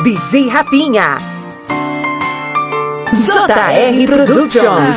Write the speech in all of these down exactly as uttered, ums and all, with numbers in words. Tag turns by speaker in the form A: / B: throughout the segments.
A: D J Rafinha, J R Productions.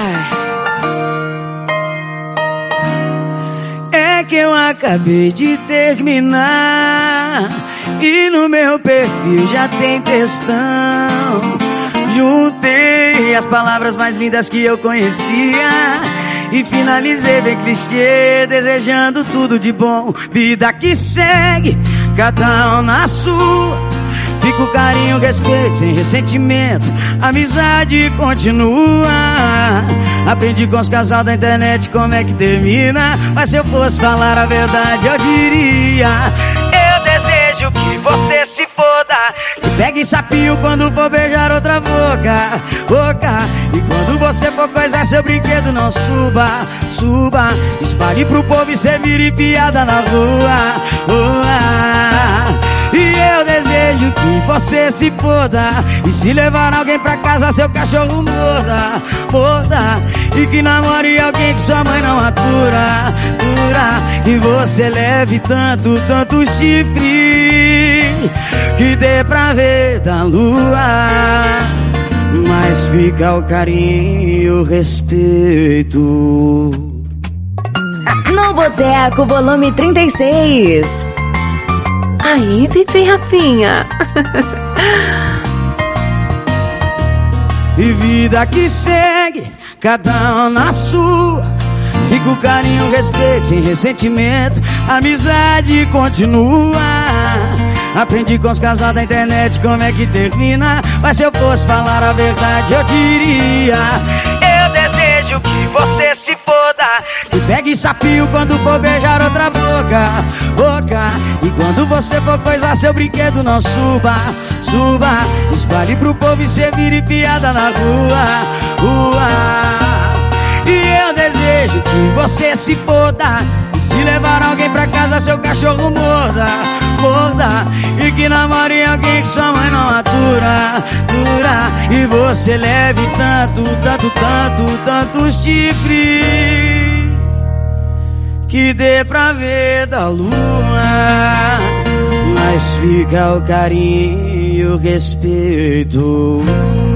B: É que eu acabei de terminar e no meu perfil já tem textão. Juntei as palavras mais lindas que eu conhecia e finalizei bem clichê, desejando tudo de bom. Vida que segue, cada um na sua. Fica carinho, respeito, sem ressentimento. Amizade continua. Aprendi com os casal da internet como é que termina. Mas se eu fosse falar a verdade, eu diria: eu desejo que você se foda. E pegue sapinho quando for beijar outra boca, boca. E quando você for coisar seu brinquedo, não suba, suba. Espalhe pro povo e cê vire piada na rua, rua. E eu desejo que você se foda. E se levar alguém pra casa, seu cachorro morda, morda. E que namore alguém que sua mãe não atura, atura. E você leve tanto, tanto chifre que dê pra ver da lua. Mas fica o carinho e o respeito.
C: No Boteco, volume trinta e seis.
A: Aí, D J Rafinha.
B: E vida que segue, cada um na sua. Fica o carinho, o respeito, sem ressentimento. Amizade continua. Aprendi com os casal da internet como é que termina. Mas se eu fosse falar a verdade, eu diria: eu desejo que você se foda. E pegue sapinho quando for beijar outra boca, boca. E quando você for coisar seu brinquedo, não suba, suba. Espalhe pro povo e cê vire piada na rua, rua. E eu desejo que você se foda. E se levar alguém pra casa, seu cachorro morda, morda. E que namore alguém que sua mãe não atura, atura. E você leve tanto, tanto, tanto, tantos chifres que dê pra ver da lua. Mas fica o carinho e o respeito.